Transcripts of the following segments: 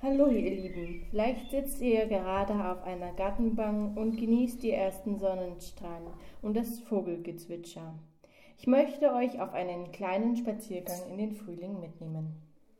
Hallo ihr Lieben, vielleicht sitzt ihr gerade auf einer Gartenbank und genießt die ersten Sonnenstrahlen und das Vogelgezwitscher. Ich möchte euch auf einen kleinen Spaziergang in den Frühling mitnehmen.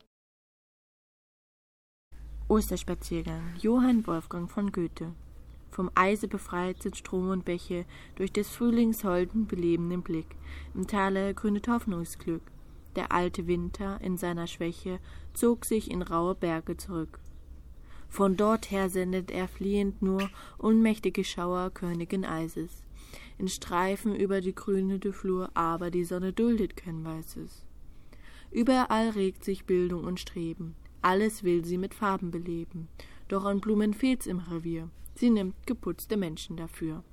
Osterspaziergang, Johann Wolfgang von Goethe. Vom Eise befreit sind Strom und Bäche, durch des Frühlings holden, belebenden Blick. Im Tale grünet Hoffnungsglück. Der alte Winter in seiner Schwäche zog sich in raue Berge zurück. Von dort her sendet er fliehend nur unmächtige Schauer Königin Eises. In Streifen über die grünende Flur, aber die Sonne duldet kein Weißes. Überall regt sich Bildung und Streben, alles will sie mit Farben beleben. Doch an Blumen fehlt's im Revier, sie nimmt geputzte Menschen dafür.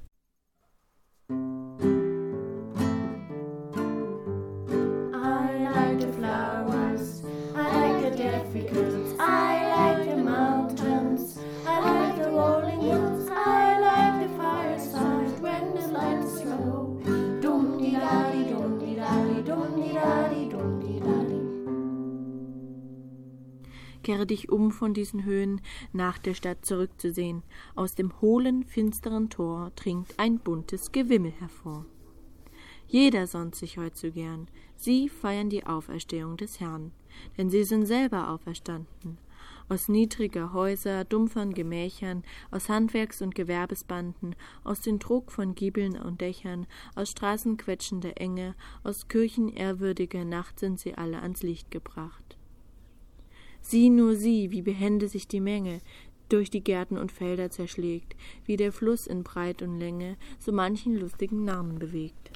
I like the flowers, I like the daffodils, I like the mountains, I like the rolling hills, I like the fireside when the light is low. Dum-di-da-di, dum-di-da-di, dum-di-da-di, dum-di-da-di. Kehre dich um von diesen Höhen, nach der Stadt zurückzusehen. Aus dem hohlen, finsteren Tor dringt ein buntes Gewimmel hervor. Jeder sonnt sich heut so gern, sie feiern die Auferstehung des Herrn, denn sie sind selber auferstanden. Aus niedriger Häuser, dumpfern Gemächern, aus Handwerks- und Gewerbesbanden, aus den Trog von Giebeln und Dächern, aus Straßen quetschender Enge, aus Kirchen ehrwürdiger Nacht sind sie alle ans Licht gebracht. Sieh nur sie, wie behende sich die Menge durch die Gärten und Felder zerschlägt, wie der Fluss in Breit und Länge so manchen lustigen Namen bewegt.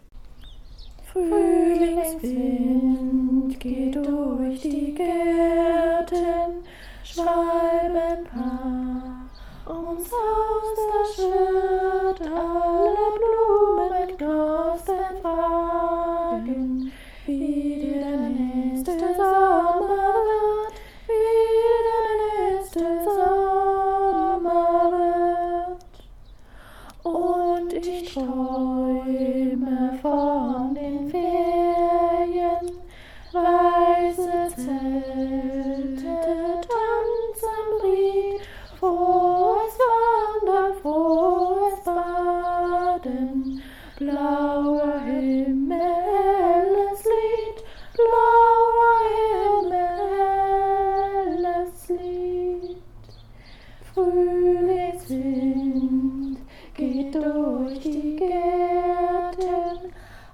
Frühlingswind geht durch die Gärten, schreiben Paar ums Haus, das schwirrt, alle Blumen knospen fragen, wie der nächste Sommer wird, wie der nächste Sommer wird. Und ich träume von den Ferien, weiße Zelte, Tanz am Ried, frohes Wandern, frohes Baden, blauer Himmel, helles Lied, blauer Himmel, helles Lied. Frühlingswind geht durch die Gärten,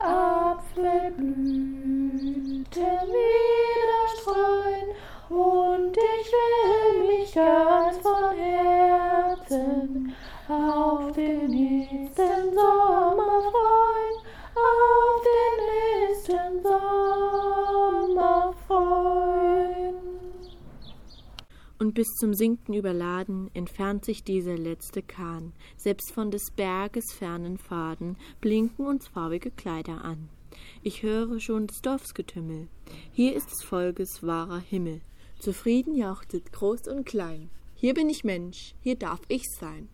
Apfelblüten wieder streuen, und ich will mich ganz von Herzen auf den nächsten Sommer freuen, auf den nächsten Sommer freuen. Und bis zum Sinken überladen entfernt sich dieser letzte Kahn, selbst von des Berges fernen Pfaden blinken uns farbige Kleider an. Ich höre schon des Dorfs Getümmel, hier ist des Volkes wahrer Himmel, zufrieden jauchzet groß und klein, hier bin ich Mensch, hier darf ich sein.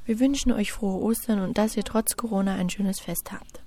Wir wünschen euch frohe Ostern und dass ihr trotz Corona ein schönes Fest habt.